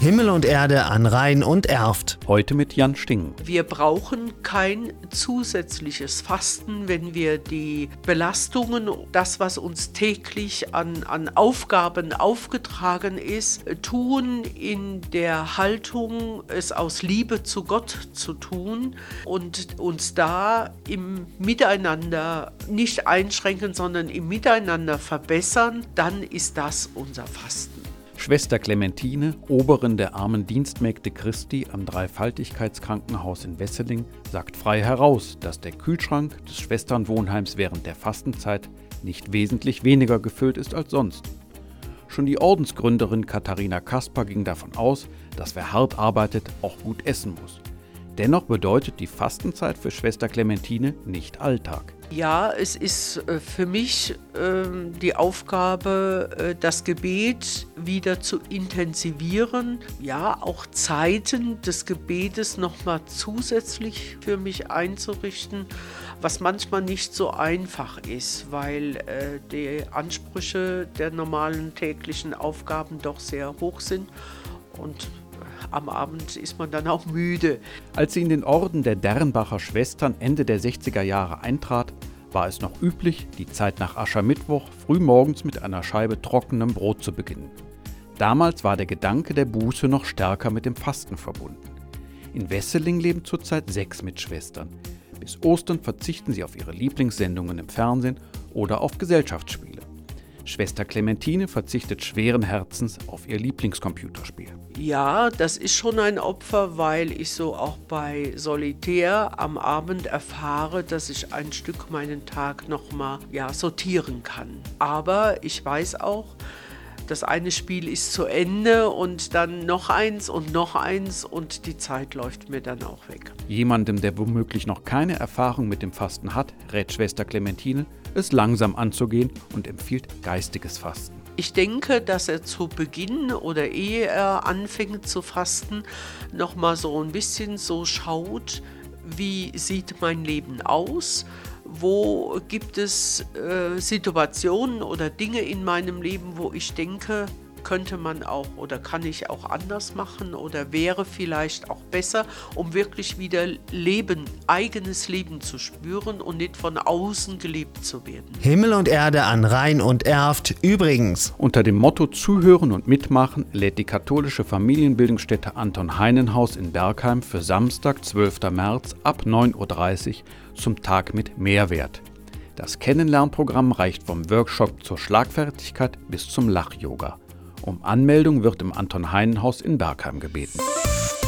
Himmel und Erde an Rhein und Erft. Heute mit Jan Sting. Wir brauchen kein zusätzliches Fasten, wenn wir die Belastungen, das, was uns täglich an Aufgaben aufgetragen ist, tun in der Haltung, es aus Liebe zu Gott zu tun und uns da im Miteinander nicht einschränken, sondern im Miteinander verbessern, dann ist das unser Fasten. Schwester Clementine, Oberin der armen Dienstmägde Christi am Dreifaltigkeitskrankenhaus in Wesseling, sagt frei heraus, dass der Kühlschrank des Schwesternwohnheims während der Fastenzeit nicht wesentlich weniger gefüllt ist als sonst. Schon die Ordensgründerin Katharina Kasper ging davon aus, dass wer hart arbeitet, auch gut essen muss. Dennoch bedeutet die Fastenzeit für Schwester Clementine nicht Alltag. Ja, es ist für mich die Aufgabe, das Gebet wieder zu intensivieren. Ja, auch Zeiten des Gebetes nochmal zusätzlich für mich einzurichten, was manchmal nicht so einfach ist, weil die Ansprüche der normalen täglichen Aufgaben doch sehr hoch sind und am Abend ist man dann auch müde. Als sie in den Orden der Dernbacher Schwestern Ende der 60er Jahre eintrat, war es noch üblich, die Zeit nach Aschermittwoch frühmorgens mit einer Scheibe trockenem Brot zu beginnen. Damals war der Gedanke der Buße noch stärker mit dem Fasten verbunden. In Wesseling leben zurzeit 6 Mitschwestern. Bis Ostern verzichten sie auf ihre Lieblingssendungen im Fernsehen oder auf Gesellschaftsspiele. Schwester Clementine verzichtet schweren Herzens auf ihr Lieblingscomputerspiel. Ja, das ist schon ein Opfer, weil ich so auch bei Solitär am Abend erfahre, dass ich ein Stück meinen Tag nochmal sortieren kann. Aber ich weiß auch, das eine Spiel ist zu Ende und dann noch eins und die Zeit läuft mir dann auch weg. Jemandem, der womöglich noch keine Erfahrung mit dem Fasten hat, rät Schwester Clementine, es langsam anzugehen und empfiehlt geistiges Fasten. Ich denke, dass er zu Beginn oder ehe er anfängt zu fasten, nochmal so ein bisschen so schaut, wie sieht mein Leben aus? Wo gibt es Situationen oder Dinge in meinem Leben, wo ich denke, könnte man auch oder kann ich auch anders machen oder wäre vielleicht auch besser, um wirklich wieder eigenes Leben zu spüren und nicht von außen gelebt zu werden. Himmel und Erde an Rhein und Erft übrigens. Unter dem Motto Zuhören und Mitmachen lädt die katholische Familienbildungsstätte Anton Heinenhaus in Bergheim für Samstag, 12. März ab 9.30 Uhr zum Tag mit Mehrwert. Das Kennenlernprogramm reicht vom Workshop zur Schlagfertigkeit bis zum Lach-Yoga. Um Anmeldung wird im Anton Heinenhaus in Bergheim gebeten.